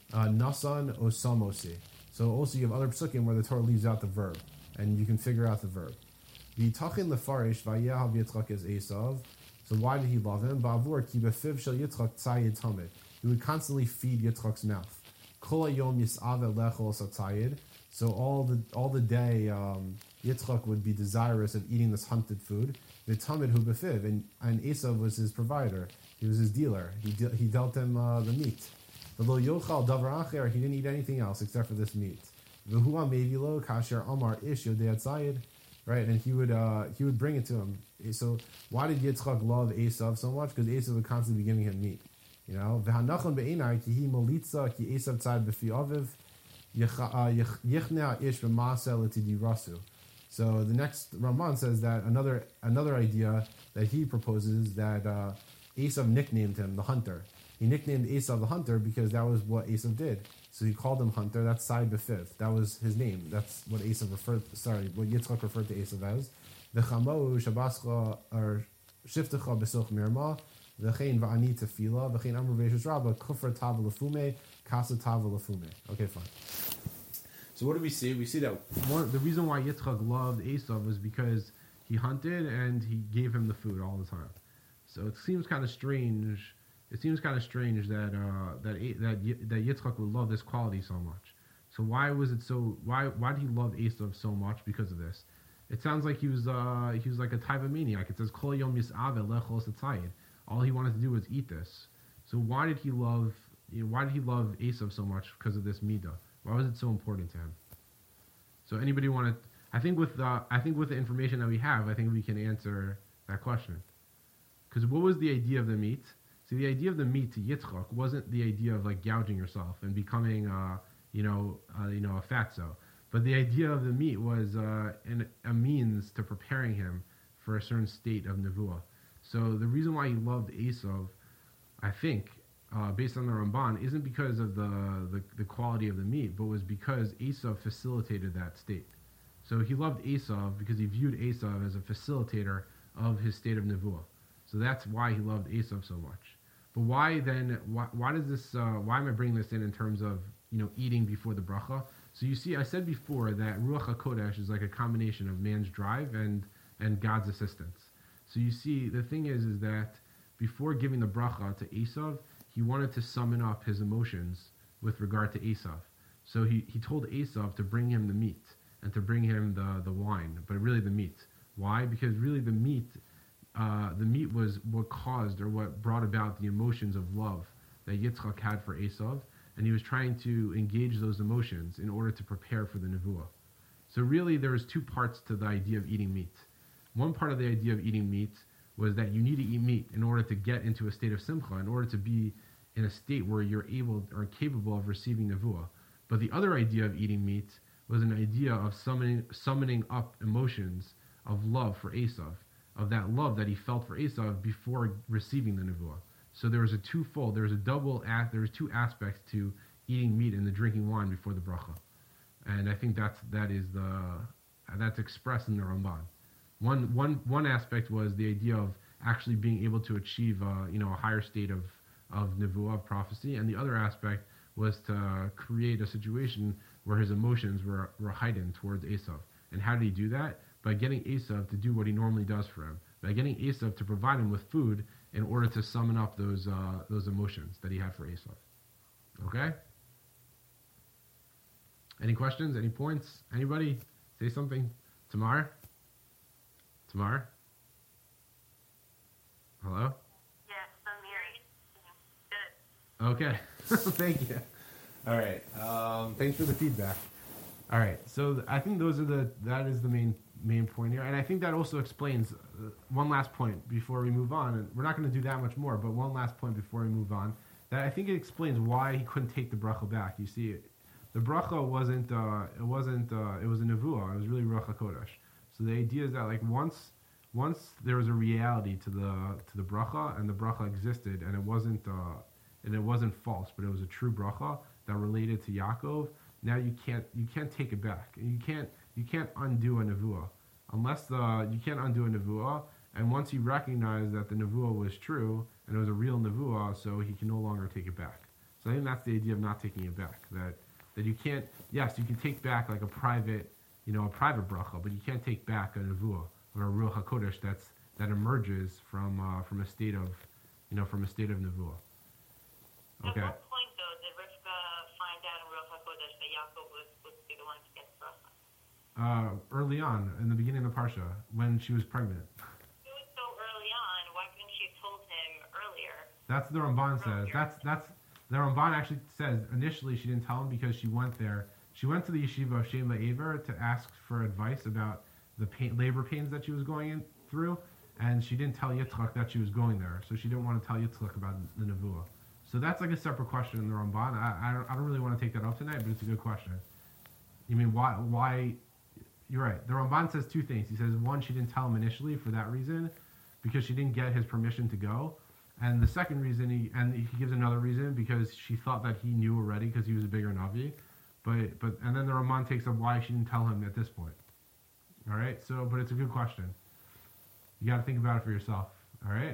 nasan osam osi. So also you have other psukim where the Torah leaves out the verb, and you can figure out the verb. V'tachin lefarish vayehav Yitzchak es Esav. So why did he love him? Ba'avur ki befiv shel Yitzchak tzayid tamid. He would constantly feed Yitzchak's mouth. Kol hayom yis'ave lechol satzayid. So all the all the day, um, Yitzchak would be desirous of eating this hunted food. V'tamid hu befiv, and and Esav was his provider. He was his dealer. He de- he dealt him uh, the meat. V'lo yochal davar acher, he didn't eat anything else except for this meat. V'hu amevilo kasher amar ish yodei atzayid, right? And he would uh, he would bring it to him. So why did Yitzchak love Esav so much? Because Esav would constantly be giving him meat. You know, v'hanachon be'enai ki hi molitza ki Esav tzad b'fi aviv. So the next Ramban says that another another idea that he proposes, that uh, Esav nicknamed him the hunter. He nicknamed Esav the hunter because that was what Esav did. So he called him hunter. That's Tzayid befiv. That was his name. That's what Esav referred. Sorry, what Yitzchak referred to Esav as. V'chamo shabascha or shiftecha besoch mirma. V'chein va'ani tefila. V'chein amru v'yeshes rabba kufra tava lefume kasa tava lefume. Okay, fine. So what do we see? We see that one, the reason why Yitzchak loved Esav was because he hunted and he gave him the food all the time. So it seems kind of strange. It seems kind of strange that uh, that that that Yitzchak would love this quality so much. So So why was it so? Why why did he love Esav so much because of this? It sounds like he was uh, he was like a type of maniac. It says Kol Yom Yis'ave Lechol Satzayid. All he wanted to do was eat this. So why did he love? You know, why did he love Esav so much because of this midah? Why was it so important to him? So anybody want to? I think with the I think with the information that we have, I think we can answer that question. Because what was the idea of the meat? See, the idea of the meat to Yitzchak wasn't the idea of like gouging yourself and becoming, uh, you know, uh, you know, a fatso. But the idea of the meat was uh, an, a means to preparing him for a certain state of nevuah. So the reason why he loved Esav, I think, uh, based on the Ramban, isn't because of the, the the quality of the meat, but was because Esav facilitated that state. So he loved Esav because he viewed Esav as a facilitator of his state of nevuah. So that's why he loved Esav so much. But why then? Why, why does this? Uh, why am I bringing this in in terms of you know eating before the bracha? So you see, I said before that Ruach HaKodesh is like a combination of man's drive and and God's assistance. So you see, the thing is, is that before giving the bracha to Esav, he wanted to summon up his emotions with regard to Esav. So he, he told Esav to bring him the meat and to bring him the, the wine, but really the meat. Why? Because really the meat, uh, the meat was what caused or what brought about the emotions of love that Yitzchak had for Esav, and he was trying to engage those emotions in order to prepare for the nevuah. So really there was two parts to the idea of eating meat. One part of the idea of eating meat was that you need to eat meat in order to get into a state of simcha, in order to be in a state where you're able or capable of receiving nevuah. But the other idea of eating meat was an idea of summoning summoning up emotions of love for Esav, of that love that he felt for Esav before receiving the nevuah. So there was a twofold, there was a double, there was two aspects to eating meat and the drinking wine before the bracha. And I think that's, that is the, that's expressed in the Ramban. One, one, one aspect was the idea of actually being able to achieve, uh, you know, a higher state of, of nevuah, of prophecy, and the other aspect was to create a situation where his emotions were, were heightened towards Esav. And how did he do that? By getting Esav to do what he normally does for him, by getting Esav to provide him with food in order to summon up those uh, those emotions that he had for Esav. Okay? Any questions? Any points? Anybody? Say something. Tamar? Tamar? Hello? Yes, I'm here. Good. Okay. Thank you. All right. Um, thanks for the feedback. All right. So th- I think those are the that is the main main point here, and I think that also explains uh, one last point before we move on. And we're not going to do that much more, but one last point before we move on. That I think it explains why he couldn't take the bracha back. You see, the bracha wasn't uh, it wasn't uh, it was a nevuah. It was really Ruach HaKodesh. So the idea is that like once once there was a reality to the to the bracha, and the bracha existed, and it wasn't uh, and it wasn't false, but it was a true bracha that related to Yaakov. Now you can't you can't take it back. You can't you can't undo a nevuah unless the you can't undo a nevuah. And once he recognized that the nevuah was true and it was a real nevuah, so he can no longer take it back. So I think that's the idea of not taking it back. That that you can't. Yes, you can take back like a private you know a private bracha, but you can't take back a nevuah or a Ruach HaKodesh that's that emerges from uh, from a state of you know from a state of nevuah. Okay. At what point though did Rivka find out in Ruach HaKodesh that Yaakov was supposed to be the one to get the bracha? Uh, early on, in the beginning of the parsha, when she was pregnant. It was so early on. Why couldn't she have told him earlier? That's what the Ramban says. That's that's the Ramban actually says initially she didn't tell him because she went there. She went to the yeshiva of Shem Va'ever to ask for advice about the pain, labor pains that she was going in, through, and she didn't tell Yitzchak that she was going there, so she didn't want to tell Yitzchak about the nevuah. So that's like a separate question in the Ramban. I, I, don't, I don't really want to take that up tonight, but it's a good question. You mean why? Why? You're right. The Ramban says two things. He says, one, she didn't tell him initially for that reason, because she didn't get his permission to go. And the second reason, he and he gives another reason, because she thought that he knew already because he was a bigger Navi. But, but, and then the Ramban takes up why she didn't tell him at this point. All right? So, but it's a good question. You got to think about it for yourself. All right?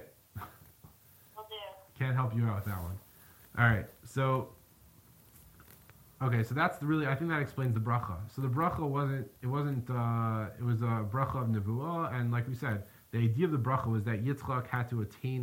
Will do. Can't help you out with that one. All right, so, okay, so that's the really, I think that explains the bracha. So the bracha wasn't, it wasn't, uh, it was a bracha of nevuah, and like we said, the idea of the bracha was that Yitzchak had to attain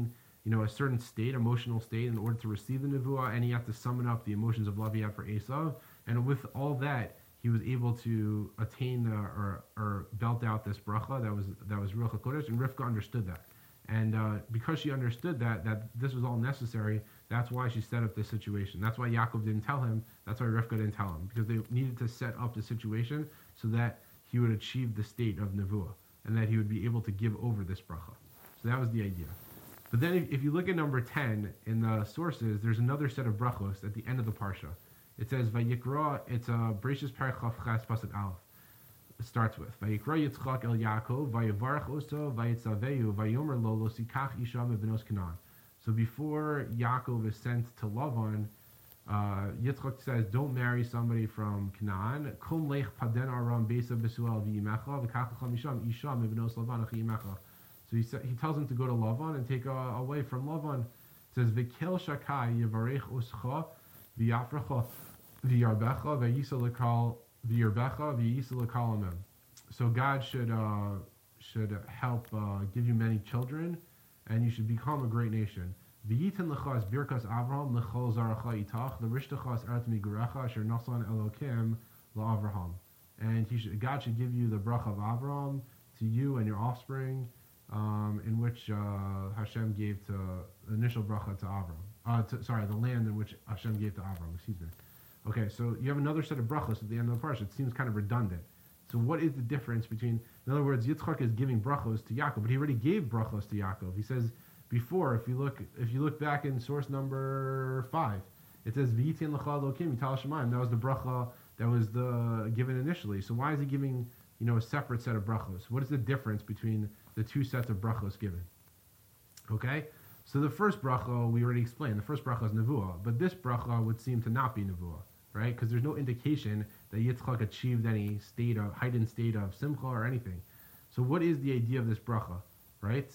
you know, a certain state, emotional state, in order to receive the nevuah, and he had to summon up the emotions of love he had for Esav. And with all that, he was able to attain uh, or or belt out this bracha that was that was Ruach HaKodesh, and Rivka understood that. And uh, because she understood that that this was all necessary, that's why she set up this situation. That's why Yaakov didn't tell him. That's why Rivka didn't tell him, because they needed to set up the situation so that he would achieve the state of nevuah, and that he would be able to give over this bracha. So that was the idea. But then if, if you look at number ten in the sources, there's another set of brachos at the end of the parsha. It says, Vayikra, it's a Bereshis Perek Chaf Ches Pasuk Aleph. It starts with, Vayikra Yitzchak El Yaakov, Vayivarach Oso, Vayitzaveyu, Vayomer Lo, Lo Sikach Isha Mebenos Canaan. So before Yaakov is sent to Lavan, uh, Yitzchak says, don't marry somebody from Canaan. Kum lech paden aram besa besuel v'iyimecha, v'kachach misham isha mebenos Lavan achiyimecha. So he, sa- he tells him to go to Lavan and take uh, away from Lavan. It says, V'kel shakai yivarech oscha, v'yafrecha, v'yarbecha, v'yisa l'kal, v'yarbecha, v'yisa l'kal amem. So God should uh, should help uh, give you many children, and you should become a great nation. V'yitin l'chas birkas Avraham l'chol zaracha itach, l'rishtachas eretz migurecha asher nasan Elokim la'Avraham. And he should, God should give you the bracha of Avraham to you and your offspring, um, in which uh, Hashem gave to the initial bracha to Avram. Uh, to, sorry, the land in which Hashem gave to Avram. Excuse me. Okay, so you have another set of brachos at the end of the parsha. It seems kind of redundant. So what is the difference between? In other words, Yitzchak is giving brachos to Yaakov, but he already gave brachos to Yaakov. He says before, if you look, if you look back in source number five, it says V'yitin l'cha Elokim yital Shemayim. That was the bracha that was the given initially. So why is he giving, you know, a separate set of brachos? What is the difference between the two sets of brachos given? Okay, so the first bracha we already explained. The first bracha is nevuah, but this bracha would seem to not be nevuah, right? Because there's no indication that Yitzchak achieved any state of heightened state of simcha or anything. So what is the idea of this bracha, right?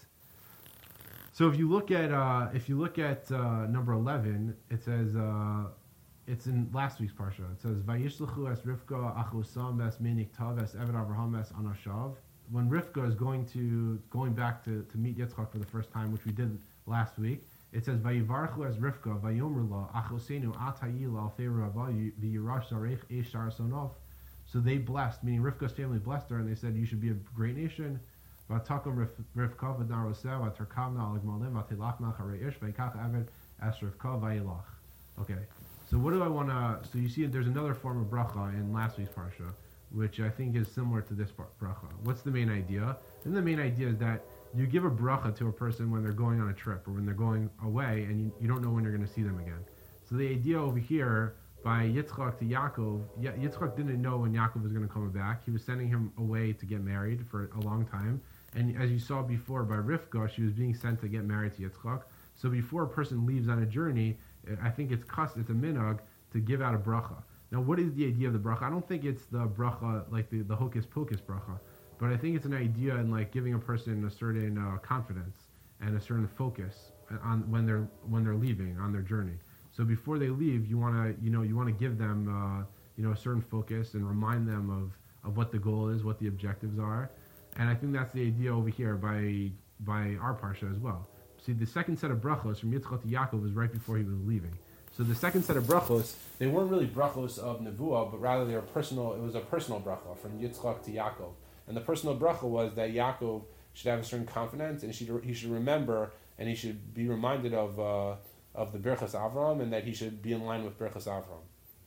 So if you look at uh, if you look at uh, number eleven, it says uh, it's in last week's parsha. It says Vayishlechu es Rivka achosam es meniktav es eved Avraham es anashav. When Rivka is going to going back to, to meet Yitzchak for the first time, which we did last week, it says Vayivarchu es Rivka vayomer la achosenu atayi la alfei rava v'yirash zarech eshar sonof. So they blessed, meaning Rivka's family blessed her, and they said, you should be a great nation. V'atakom Rivka v'daroseh v'tarkamna aligmalim v'tilachna charei ish v'ikach eved es Rivka v'yilach. Okay, so what do I want to? So you see, there's another form of bracha in last week's parsha, which I think is similar to this bracha. What's the main idea? And the main idea is that you give a bracha to a person when they're going on a trip or when they're going away, and you, you don't know when you're going to see them again. So the idea over here, by Yitzchak to Yaakov, Yitzchak didn't know when Yaakov was going to come back. He was sending him away to get married for a long time. And as you saw before by Rivka, she was being sent to get married to Yitzchak. So before a person leaves on a journey, I think it's cus, it's a minhag to give out a bracha. Now, what is the idea of the bracha? I don't think it's the bracha, like the, the hocus pocus bracha, but I think it's an idea in like giving a person a certain uh, confidence and a certain focus on when they're when they're leaving on their journey. So before they leave, you want to you know you want to give them uh, you know a certain focus and remind them of, of what the goal is, what the objectives are, and I think that's the idea over here by by our parsha as well. See, the second set of brachos from Yitzchak to Yaakov was right before he was leaving. So the second set of brachos, they weren't really brachos of nevuah, but rather they were personal. It was a personal bracha from Yitzchak to Yaakov, and the personal bracha was that Yaakov should have a certain confidence, and he should, he should remember, and he should be reminded of uh, of the Birchas Avram, and that he should be in line with Birchas Avram.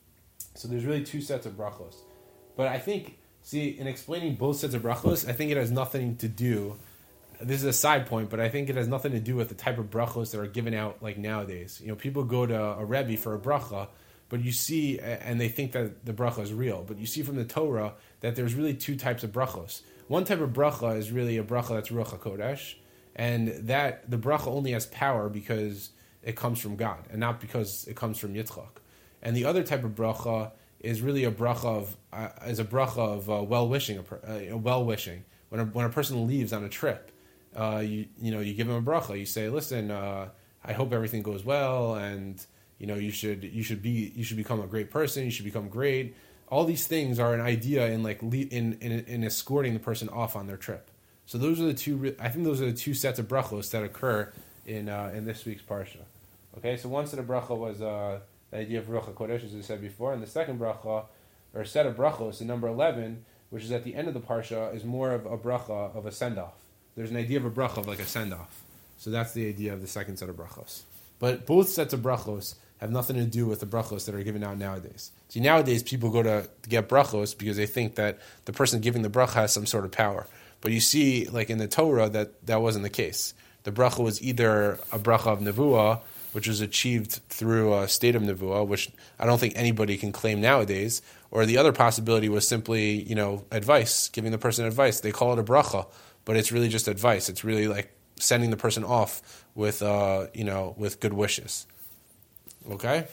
So there's really two sets of brachos, but I think, see, in explaining both sets of brachos, I think it has nothing to do. This is a side point, but I think it has nothing to do with the type of brachos that are given out like nowadays. You know, people go to a rebbe for a bracha, but you see, and they think that the bracha is real, but you see from the Torah that there's really two types of brachos. One type of bracha is really a bracha that's Ruach HaKodesh, and that the bracha only has power because it comes from God, and not because it comes from Yitzchak. And the other type of bracha is really a bracha of uh, is a bracha of uh, well wishing, a uh, well wishing. When a, when a person leaves on a trip. Uh, you you know you give him a bracha. You say, listen, uh, I hope everything goes well, and you know you should you should be you should become a great person. You should become great. All these things are an idea in like le- in, in in escorting the person off on their trip. So those are the two. I think those are the two sets of brachos that occur in uh, in this week's parsha. Okay, so one set of bracha was uh, the idea of Ruach HaKodesh, as we said before, and the second bracha, or set of brachos, the number eleven, which is at the end of the parsha, is more of a bracha of a send-off. There's an idea of a bracha of like a send-off. So that's the idea of the second set of brachos. But both sets of brachos have nothing to do with the brachos that are given out nowadays. See, nowadays people go to, to get brachos because they think that the person giving the bracha has some sort of power. But you see, like in the Torah, that that wasn't the case. The bracha was either a bracha of nevuah, which was achieved through a state of nevuah, which I don't think anybody can claim nowadays, or the other possibility was simply, you know, advice, giving the person advice. They call it a bracha, but it's really just advice. It's really like sending the person off with, uh, you know, with good wishes. Okay?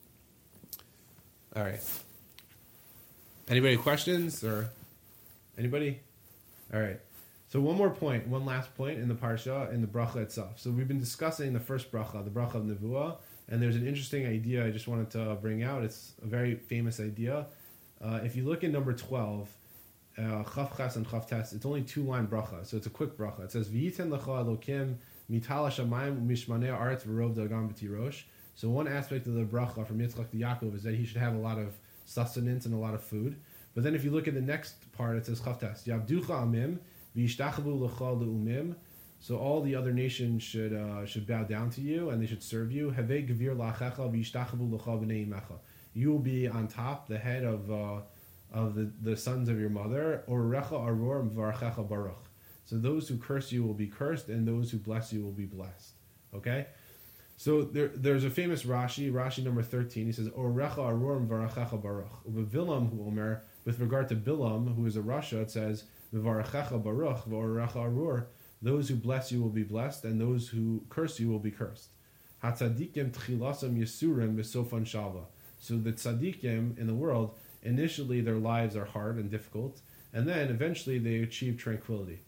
All right. Anybody questions or anybody? All right. So one more point, one last point in the parsha, in the bracha itself. So we've been discussing the first bracha, the bracha of nevuah, and there's an interesting idea I just wanted to bring out. It's a very famous idea. Uh, if you look at number twelve, uh, Chaf Ches and Chaf Tes, it's only two line bracha, so it's a quick bracha. It says, V'yiten lecha Elokim mitala shamayim u'mishmanei aretz v'rov dagam b'tirosh. So one aspect of the bracha from Yitzchak to Yaakov is that he should have a lot of sustenance and a lot of food. But then if you look at the next part, it says Chaf Tes, Yavducha amim v'yishtachavu lecha le'umim. So all the other nations should uh, should bow down to you and they should serve you. Havei gevir la'achecha v'yishtachavu lecha b'nei imecha. You will be on top, the head of uh, of the, the sons of your mother. Orecha aror v'arachecha baruch. So those who curse you will be cursed, and those who bless you will be blessed. Okay? So there, there's a famous Rashi, Rashi number thirteen. He says, Orecha aror v'arachecha baruch. Ubevilam hu omer, with regard to Bilam, who is a Rasha, it says, v'arachecha baruch v'orecha aror. Those who bless you will be blessed, and those who curse you will be cursed. Hatzadikim tchilasam yesurim b'sofan shalva. So the tzaddikim in the world, initially their lives are hard and difficult, and then eventually they achieve tranquility.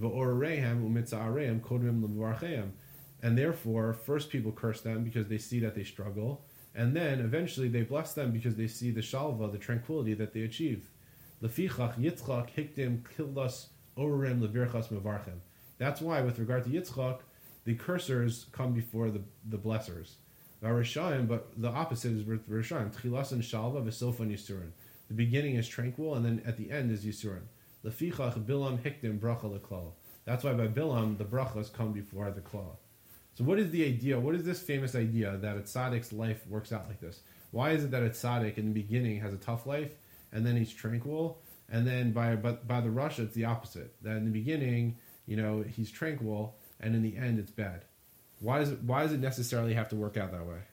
And therefore, first people curse them because they see that they struggle, and then eventually they bless them because they see the shalva, the tranquility that they achieve. Lefichach Yitzchak hikdim kildas orem levirchas mevarchem. That's why, with regard to Yitzchak, the cursors come before the, the blessers. Rishayim, but the opposite is with Rishayim. Tchilasan shalva v'sofan yisurin. The beginning is tranquil, and then at the end is yisurin. Lefichach bilam hikdim bracha leklal. That's why by bilam the brachas come before the klal. So what is the idea? What is this famous idea that a tzaddik's life works out like this? Why is it that a tzaddik in the beginning has a tough life, and then he's tranquil, and then by but by the Rasha it's the opposite. That in the beginning, you know, he's tranquil, and in the end it's bad. Why does it, why does it necessarily have to work out that way?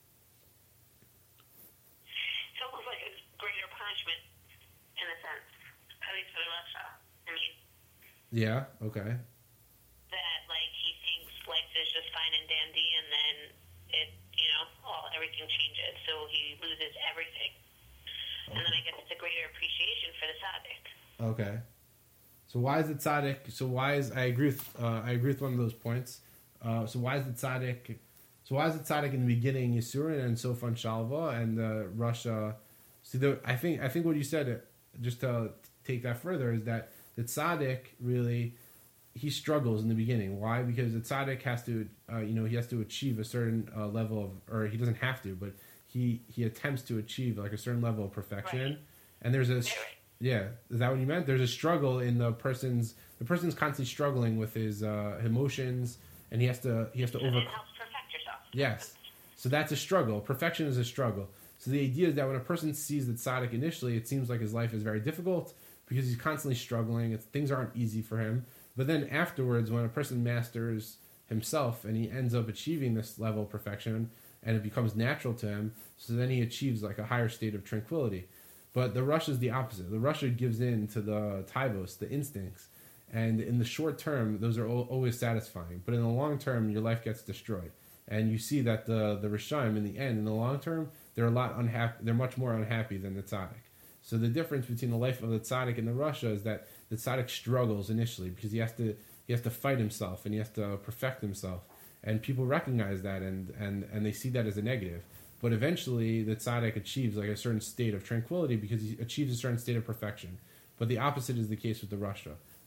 It's almost like a greater punishment, in a sense, at least for the Russia. I mean, yeah. Okay. That like he thinks life is just fine and dandy, and then it, you know, all everything changes, so he loses everything, okay. And then I guess it's a greater appreciation for the tzaddik. Okay. So why is the tzaddik? So why is I agree with uh, I agree with one of those points. Uh, so why is the tzaddik? So why is the tzaddik in the beginning Yisurin and Sofan Shalva and uh, Russia? See, the, I think I think what you said, just to take that further, is that the tzaddik really he struggles in the beginning. Why? Because the tzaddik has to, uh, you know, he has to achieve a certain uh, level of, or he doesn't have to, but he he attempts to achieve like a certain level of perfection. Right. And there's a yeah, is that what you meant? There's a struggle in the person's the person's constantly struggling with his uh, emotions. And he has to he has to overcome. It helps perfect yourself. Yes, so that's a struggle. Perfection is a struggle. So the idea is that when a person sees the tzaddik initially, it seems like his life is very difficult because he's constantly struggling. It's, things aren't easy for him. But then afterwards, when a person masters himself and he ends up achieving this level of perfection, and it becomes natural to him, so then he achieves like a higher state of tranquility. But the Russia is the opposite. The Russia gives in to the taivos, the instincts. And in the short term, those are always satisfying. But in the long term, your life gets destroyed. And you see that the the Rishayim, in the end, in the long term, they're a lot unhappy. They're much more unhappy than the tzaddik. So the difference between the life of the tzaddik and the Rasha is that the tzaddik struggles initially because he has to he has to fight himself and he has to perfect himself. And people recognize that and, and, and they see that as a negative. But eventually, the tzaddik achieves like a certain state of tranquility because he achieves a certain state of perfection. But the opposite is the case with the Rasha.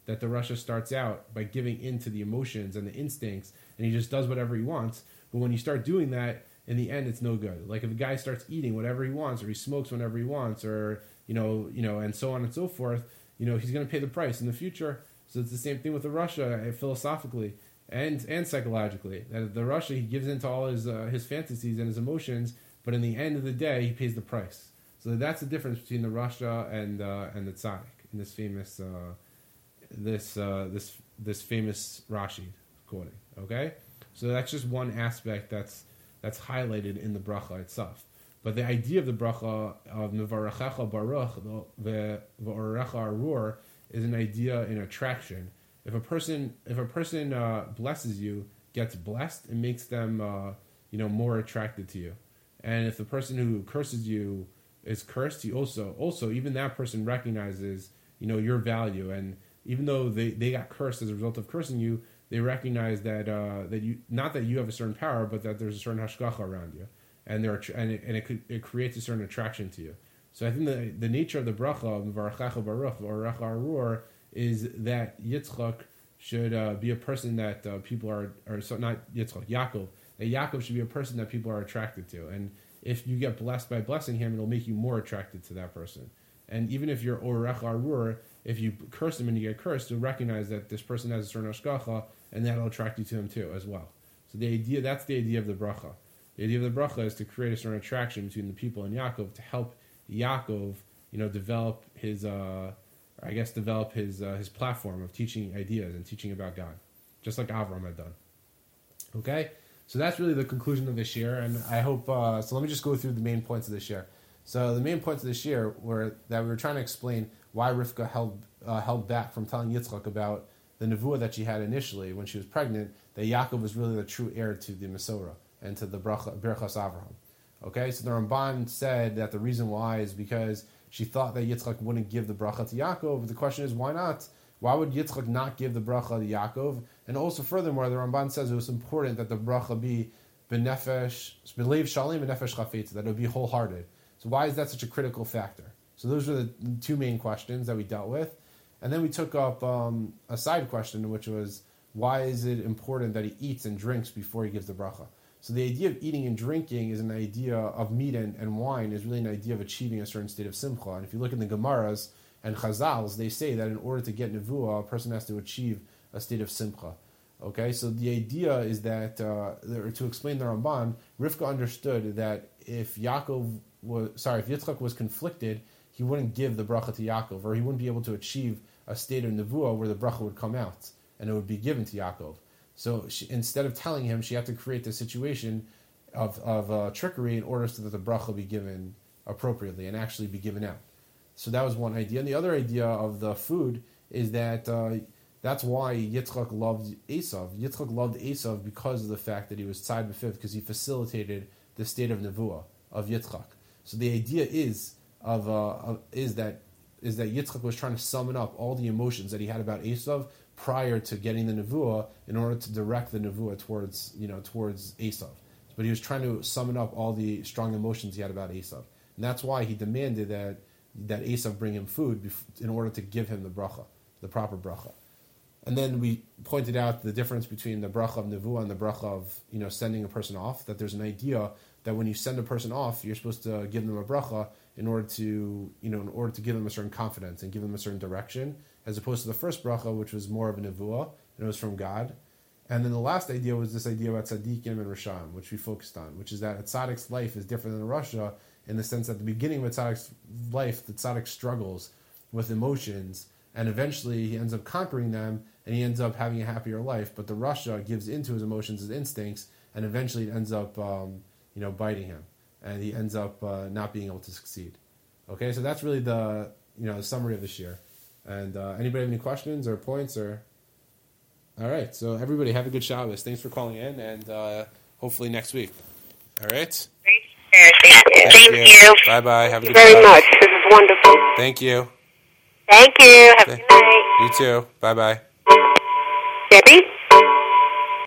that the Russia starts out by giving into the emotions and the instincts, and he just does whatever he wants. But when you start doing that, in the end, it's no good. Like if a guy starts eating whatever he wants, or he smokes whenever he wants, or you know, you know, and so on and so forth, you know, he's going to pay the price in the future. So it's the same thing with the Russia, philosophically and and psychologically. That the Russia, he gives into all his uh, his fantasies and his emotions, but in the end of the day, he pays the price. So that's the difference between the Russia and uh, and the tzaddik in this famous uh, this uh, this this famous Rashi quoting. Okay, so that's just one aspect that's that's highlighted in the bracha itself. But the idea of the bracha of Mevarechecha Baruch ve'orecha arur is an idea in attraction. If a person if a person uh, blesses you, gets blessed, it makes them uh, you know more attracted to you. And if the person who curses you is cursed, you also also even that person recognizes you know your value. And even though they, they got cursed as a result of cursing you, they recognize that uh, that you not that you have a certain power, but that there's a certain hashgacha around you. And there, and it, and it, could, it creates a certain attraction to you. So I think the the nature of the bracha of Mevarechecha Baruch or Recha Arur is that Yitzchak should uh, be a person that uh, people are, or so not Yitzchak, Yaakov. That Yaakov should be a person that people are attracted to. And if you get blessed by blessing him, it'll make you more attracted to that person. And even if you're Recha Arur, if you curse him and you get cursed, you'll recognize that this person has a certain hashgacha, and that'll attract you to him too as well. So the idea that's the idea of the bracha. The idea of the bracha is to create a certain attraction between the people and Yaakov to help Yaakov, you know, develop his, uh, I guess, develop his uh, his platform of teaching ideas and teaching about God, just like Avram had done. Okay, so that's really the conclusion of this year, and I hope. Uh, so let me just go through the main points of this year. So the main points of this year were that we were trying to explain why Rivka held uh, held back from telling Yitzchak about the nevuah that she had initially when she was pregnant, that Yaakov was really the true heir to the Mesorah and to the bracha, Birchas Avraham. Okay, so the Ramban said that the reason why is because she thought that Yitzchak wouldn't give the bracha to Yaakov. The question is, why not? Why would Yitzchak not give the bracha to Yaakov? And also, furthermore, the Ramban says it was important that the bracha be benefesh, belev shalim, benefesh chafetz, that it would be wholehearted. So why is that such a critical factor? So those were the two main questions that we dealt with. And then we took up um, a side question, which was, why is it important that he eats and drinks before he gives the bracha? So the idea of eating and drinking is an idea of meat and, and wine is really an idea of achieving a certain state of simcha. And if you look in the Gemaras and Chazals, they say that in order to get nevuah, a person has to achieve a state of simcha. Okay, so the idea is that, uh, to explain the Ramban, Rivka understood that if Yaakov was, sorry, if Yitzchak was conflicted, he wouldn't give the bracha to Yaakov, or he wouldn't be able to achieve a state of nevuah where the bracha would come out and it would be given to Yaakov. So she, instead of telling him, she had to create the situation of, of uh, trickery in order so that the bracha be given appropriately and actually be given out. So that was one idea. And the other idea of the food is that uh, that's why Yitzchak loved Esav. Yitzchak loved Esav because of the fact that he was tzad b'fiv, because he facilitated the state of nevuah of Yitzchak. So the idea is of, uh, of is that is that Yitzchak was trying to summon up all the emotions that he had about Esav prior to getting the nevuah in order to direct the nevuah towards, you know, towards Esav. But he was trying to summon up all the strong emotions he had about Esav. And that's why he demanded that that Esav bring him food bef- in order to give him the bracha, the proper bracha. And then we pointed out the difference between the bracha of nevuah and the bracha of, you know, sending a person off, that there's an idea that when you send a person off, you're supposed to give them a bracha in order to, you know, in order to give them a certain confidence and give them a certain direction, as opposed to the first bracha, which was more of a nevuah, and it was from God. And then the last idea was this idea about tzaddikim and rasham, which we focused on, which is that a tzaddik's life is different than a rasha, in the sense that at the beginning of a tzaddik's life, the tzaddik struggles with emotions, and eventually he ends up conquering them, and he ends up having a happier life. But the rasha gives into his emotions, his instincts, and eventually it ends up, um, you know, biting him, and he ends up uh, not being able to succeed. Okay, so that's really the, you know, the summary of this year. And uh, anybody have any questions or points? Or all right, so everybody have a good Shabbos. Thanks for calling in, and uh, hopefully next week. All right. Great. Thank you. Thank, Thank you. you. Bye bye. Have Thank a good you very Shabbos. much. This is wonderful. Thank you. Thank you. Have a Th- good night. You too. Bye bye. Debbie.